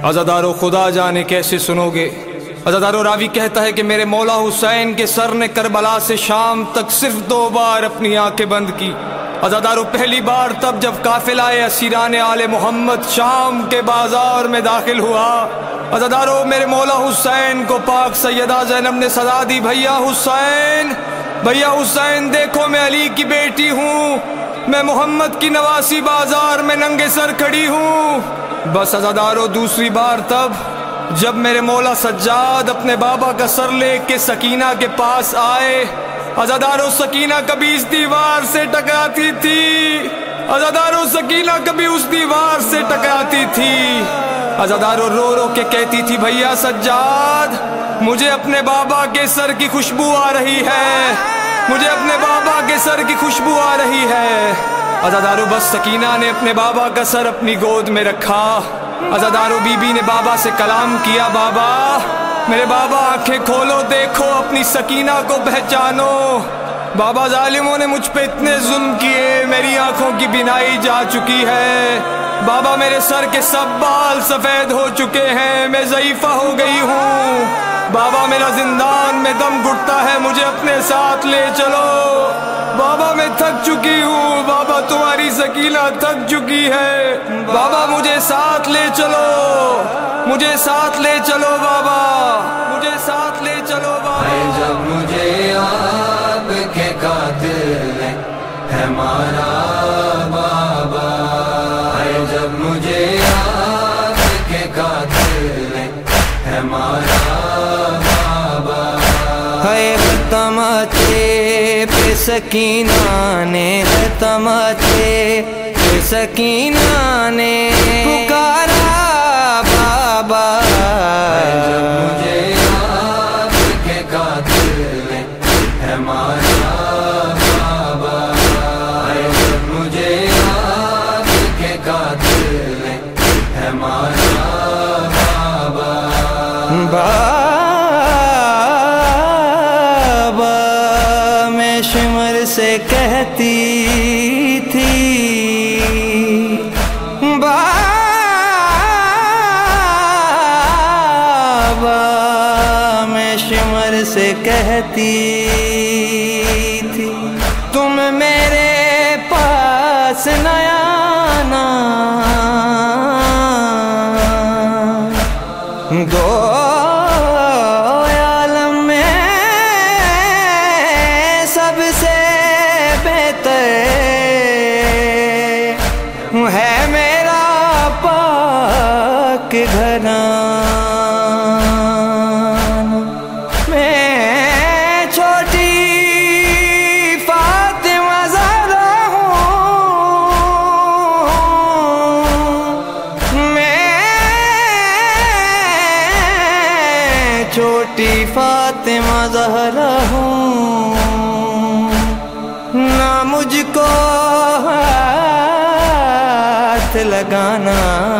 عزادارو خدا جانے کیسے سنو گے۔ عزادارو راوی کہتا ہے کہ میرے مولا حسین کے سر نے کربلا سے شام تک صرف 2 بار اپنی آنکھیں بند کی۔ عزادارو پہلی بار تب جب قافلہ اسیران آل محمد شام کے بازار میں داخل ہوا۔ عزادارو میرے مولا حسین کو پاک سیدہ زینب نے صدا دی، بھیا حسین، بھیا حسین دیکھو میں علی کی بیٹی ہوں، میں محمد کی نواسی بازار میں ننگے سر کھڑی ہوں۔ بس عزادارو دوسری بار تب جب میرے مولا سجاد اپنے بابا کا سر لے کے سکینہ کے پاس آئے۔ عزادارو سکینہ کبھی اس دیوار سے ٹکراتی تھی، عزادارو سکینہ کبھی اس دیوار سے ٹکراتی تھی۔ عزادارو رو رو کے کہتی تھی، بھیا سجاد مجھے اپنے بابا کے سر کی خوشبو آ رہی ہے، مجھے اپنے بابا کے سر کی خوشبو آ رہی ہے۔ عزادارو بس سکینہ نے اپنے بابا کا سر اپنی گود میں رکھا۔ عزادارو بی بی نے بابا سے کلام کیا، بابا میرے بابا آنکھیں کھولو، دیکھو اپنی سکینہ کو پہچانو۔ بابا ظالموں نے مجھ پہ اتنے ظلم کیے، میری آنکھوں کی بینائی جا چکی ہے، بابا میرے سر کے سب بال سفید ہو چکے ہیں، میں ضعیفہ ہو گئی ہوں، بابا میرا زندان میں دم گھٹتا ہے، مجھے اپنے ساتھ لے چلو، بابا میں تھک چکی ہوں، بابا تمہاری سکینہ تھک چکی ہے، بابا مجھے ساتھ لے چلو، مجھے ساتھ لے چلو بابا، مجھے ساتھ لے چلو بابا۔ جب مجھے آپ کے قاتل ہے ہمارا بابا، جب مجھے آپ کے قاتل ہے ہمارا بابا، ہے تماچے پہ سکینہ نے، ہے تماچے پہ سکینہ نے پکارا بابا، جب مجھے آپ کے قاتل ہے ہمارا بابا، جب مجھے آپ کے قاتل ہے ہمارا بابا، بابا میں شمر سے کہتی تھی، بابا میں شمر سے کہتی تھی، تم میرے پاس نہ آنا، دو عالم میں سب سے بہتر ہے میرا پاک گھرانہ، میں چھوٹی فاطمہ زہرا ہوں، میں چھوٹی فاطمہ زہرا ہوں، نہ مجھ کو ہاتھ لگانا،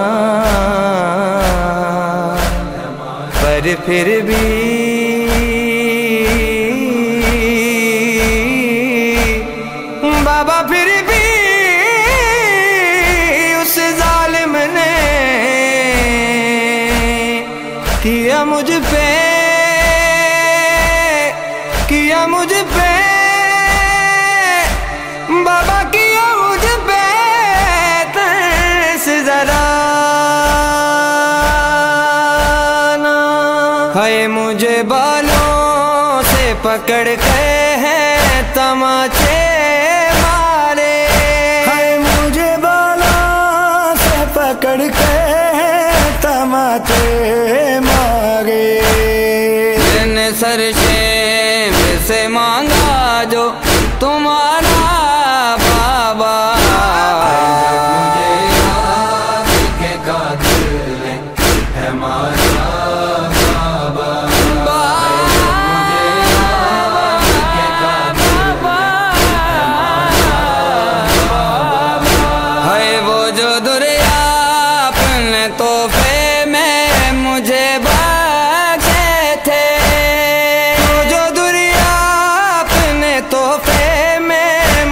پر پھر بھی بابا پھر بھی اس ظالم نے کیا مجھ پہ، کیا مجھ پہ، بابا کیا مجھ پہ ترس ذرا نا، ہے مجھے بالوں سے پکڑ کے ہیں تماچے مارے، ہے مجھے بالوں سے پکڑ کے تماچے مارے، جن سر شیم سے مانگا جو تمہارا بابا، مجھے آپ کے قاتل ہے ہمارا بابا، مجھے آپ کے قاتل ہے ہمارا بابا، ہے وہ جو دریا اپنے تحفے میں مجھے بخشے تھے، وہ جو دریا اپنے تحفے میں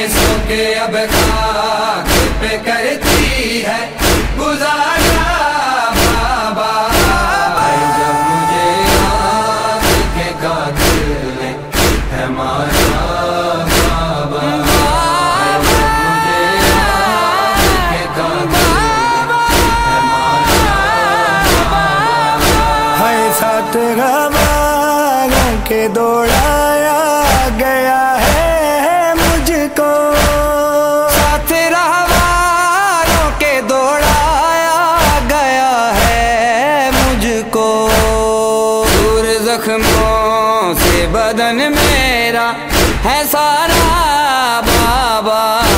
सो के अब खाक पे करती है गुजारा बाबा। जब मुझे याद के कातिल ने है मारा बाबा, जब मुझे याद के कातिल है मारा बाबा। है साथ गवारों के दौड़ाया गया है मुझको, साथ रहवारों के दौड़ाया गया है मुझको। दूर जख्मों से बदन मेरा है सारा बाबा।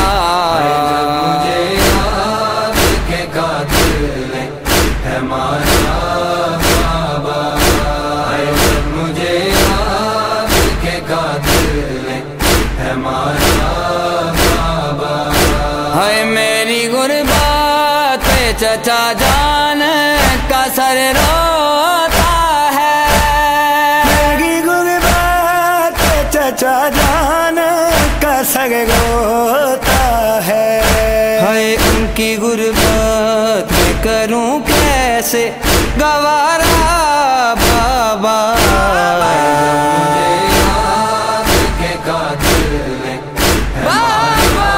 जब मुझे याद के कातिल ने है मारा बाबा, जब मुझे याद के कातिल ने है मारा बाबा। है मेरी गुरबात पे चचा जान का सर रोता है, मेरी गुरबात पे चचा जान का सर रोता है। उनकी गुरबात में करूं कैसे गवारा बाबा। मुझे याद के कातिल ने है मारा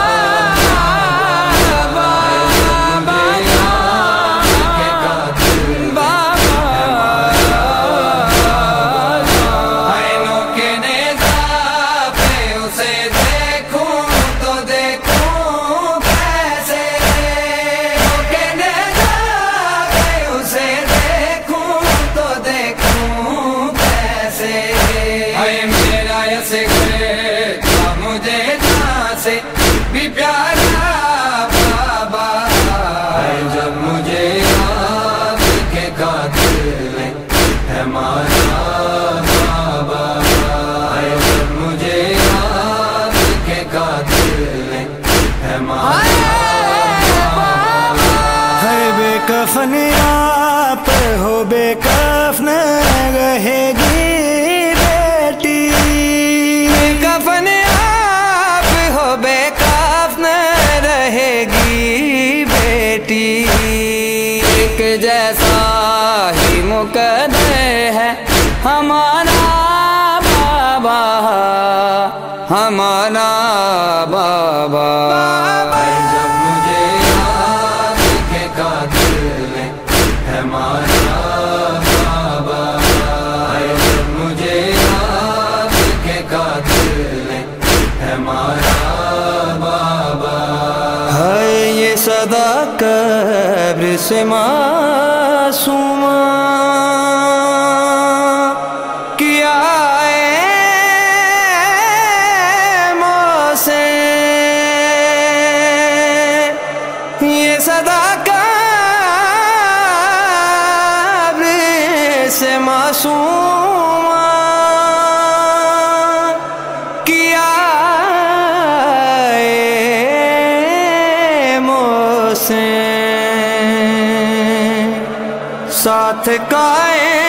बाबा, मुझे याद के कातिल ने है मारा बाबा। आइनों के नेज़ा पे उसे देखूं तो देखूं कैसे, के नेज़ा पे उसे देखूं तो देखूं कैसे। हाय मेरा ऐसे था मुझे जहाँ से भी प्यारा बाबा। जब मुझे याद के कातिल ने है मारा बाबा, जब मुझे याद के कातिल ने है मारा बाबा। है बेकफन आप हो बेकफन रहेगी बेटी, कफन आप हो बेकफन रहेगी बेटी। एक जैसा ही मुकद्दर है हमारा बाबा, हमारा बाबा। जब मुझे याद के कातिल ने है मारा बाबा, जब मुझे याद के कातिल ने है मारा बाबा। है ये सदा कब्र से मासूमा किया से, ये सदा कब्र से मासूमा किया मोसे। साथ काए